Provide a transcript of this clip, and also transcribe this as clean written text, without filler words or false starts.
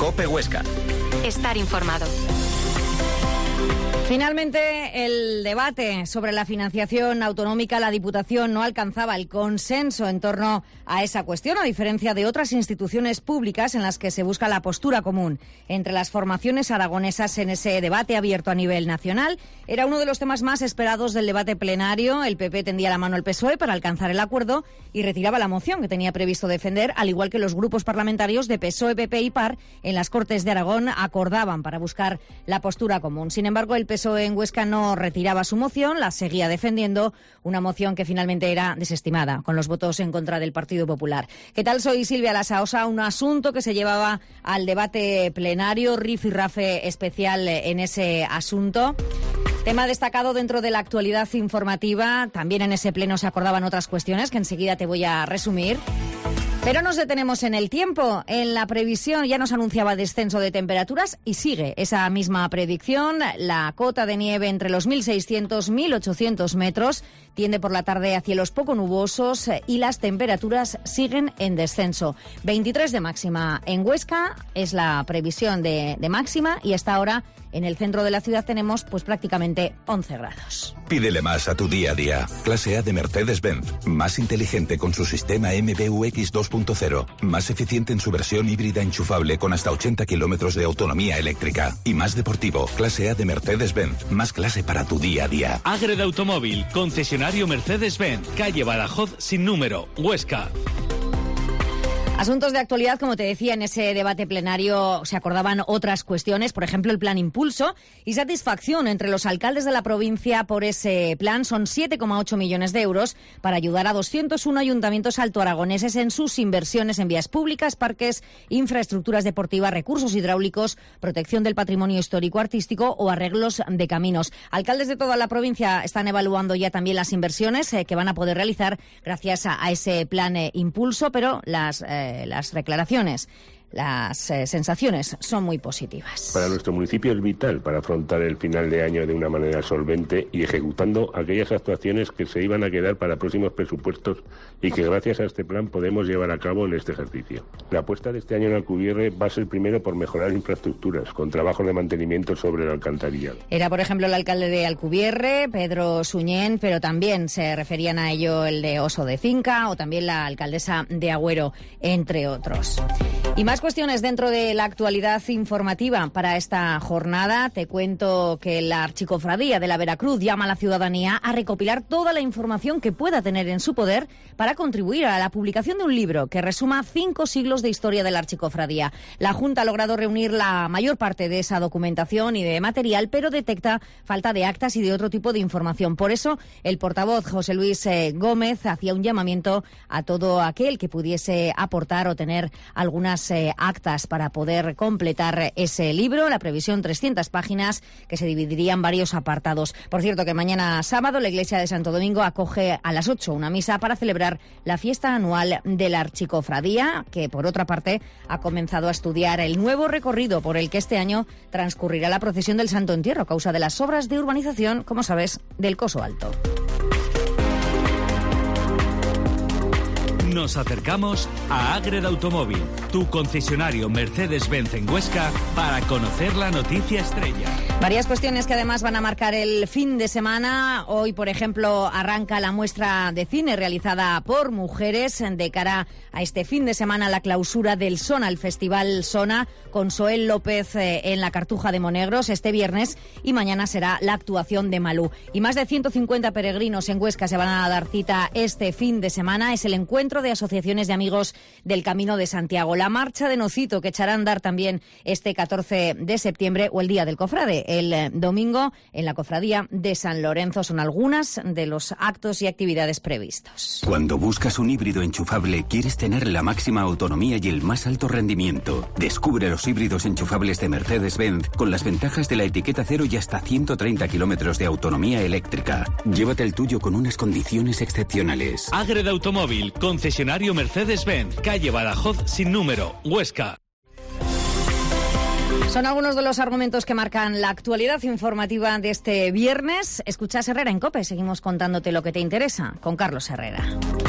COPE Huesca. Estar informado. Finalmente, el debate sobre la financiación autonómica, la Diputación no alcanzaba el consenso en torno a esa cuestión, a diferencia de otras instituciones públicas en las que se busca la postura común entre las formaciones aragonesas en ese debate abierto a nivel nacional. Era uno de los temas más esperados del debate plenario. El PP tendía la mano al PSOE para alcanzar el acuerdo y retiraba la moción que tenía previsto defender, al igual que los grupos parlamentarios de PSOE, PP y PAR en las Cortes de Aragón acordaban para buscar la postura común. Sin embargo, el PSOE en Huesca no retiraba su moción, la seguía defendiendo, una moción que finalmente era desestimada con los votos en contra del Partido Popular. ¿Qué tal? Soy Silvia Lasaosa. Un asunto que se llevaba al debate plenario, rifirrafe especial en ese asunto. Tema destacado dentro de la actualidad informativa. También en ese pleno se acordaban otras cuestiones que enseguida te voy a resumir. Pero nos detenemos en el tiempo. En la previsión ya nos anunciaba descenso de temperaturas y sigue esa misma predicción. La cota de nieve entre los 1.600 y 1.800 metros tiende por la tarde a cielos poco nubosos y las temperaturas siguen en descenso. 23 de máxima en Huesca es la previsión de máxima y hasta ahora en el centro de la ciudad tenemos pues prácticamente 11 grados. Pídele más a tu día a día. Clase A de Mercedes-Benz. Más inteligente con su sistema MBUX 2.0. Más eficiente en su versión híbrida enchufable con hasta 80 kilómetros de autonomía eléctrica. Y más deportivo. Clase A de Mercedes-Benz. Más clase para tu día a día. Ágreda Automóvil. Concesionario Mercedes-Benz. Calle Badajoz sin número. Huesca. Asuntos de actualidad, como te decía, en ese debate plenario se acordaban otras cuestiones, por ejemplo, el plan Impulso y satisfacción entre los alcaldes de la provincia por ese plan. Son 7,8 millones de euros para ayudar a 201 ayuntamientos altoaragoneses en sus inversiones en vías públicas, parques, infraestructuras deportivas, recursos hidráulicos, protección del patrimonio histórico-artístico o arreglos de caminos. Alcaldes de toda la provincia están evaluando ya también las inversiones que van a poder realizar gracias a ese plan Impulso, pero las declaraciones, las sensaciones son muy positivas. Para nuestro municipio es vital para afrontar el final de año de una manera solvente y ejecutando aquellas actuaciones que se iban a quedar para próximos presupuestos y que gracias a este plan podemos llevar a cabo en este ejercicio. La apuesta de este año en Alcubierre va a ser primero por mejorar infraestructuras, con trabajos de mantenimiento sobre el alcantarillado. Era, por ejemplo, el alcalde de Alcubierre, Pedro Suñén, pero también se referían a ello el de Oso de Cinca o también la alcaldesa de Agüero, entre otros. Y más cuestiones dentro de la actualidad informativa para esta jornada. Te cuento que la Archicofradía de la Veracruz llama a la ciudadanía a recopilar toda la información que pueda tener en su poder para contribuir a la publicación de un libro que resuma 5 siglos de historia de la Archicofradía. La Junta ha logrado reunir la mayor parte de esa documentación y de material, pero detecta falta de actas y de otro tipo de información. Por eso, el portavoz José Luis Gómez hacía un llamamiento a todo aquel que pudiese aportar o tener algunas actas para poder completar ese libro. La previsión 300 páginas que se dividirían en varios apartados. Por cierto, que mañana sábado la Iglesia de Santo Domingo acoge a las 8 una misa para celebrar la fiesta anual de la Archicofradía, que por otra parte ha comenzado a estudiar el nuevo recorrido por el que este año transcurrirá la procesión del Santo Entierro a causa de las obras de urbanización, como sabes, del Coso Alto. Nos acercamos a Ágreda Automóvil, tu concesionario Mercedes-Benz en Huesca, para conocer la noticia estrella. Varias cuestiones que además van a marcar el fin de semana. Hoy, por ejemplo, arranca la muestra de cine realizada por mujeres de cara a este fin de semana, la clausura del Sona, el Festival Sona, con Soel López en la Cartuja de Monegros este viernes, y mañana será la actuación de Malú. Y más de 150 peregrinos en Huesca se van a dar cita este fin de semana. Es el encuentro de asociaciones de amigos del Camino de Santiago. La marcha de Nocito, que echará a andar también este 14 de septiembre, o el Día del Cofrade, el domingo, en la Cofradía de San Lorenzo. Son algunas de los actos y actividades previstos. Cuando buscas un híbrido enchufable, quieres tener la máxima autonomía y el más alto rendimiento. Descubre los híbridos enchufables de Mercedes-Benz con las ventajas de la etiqueta cero y hasta 130 kilómetros de autonomía eléctrica. Llévate el tuyo con unas condiciones excepcionales. Ágreda Automóvil, concesionario Mercedes-Benz, calle Badajoz sin número, Huesca. Son algunos de los argumentos que marcan la actualidad informativa de este viernes. Escuchas Herrera en COPE. Seguimos contándote lo que te interesa con Carlos Herrera.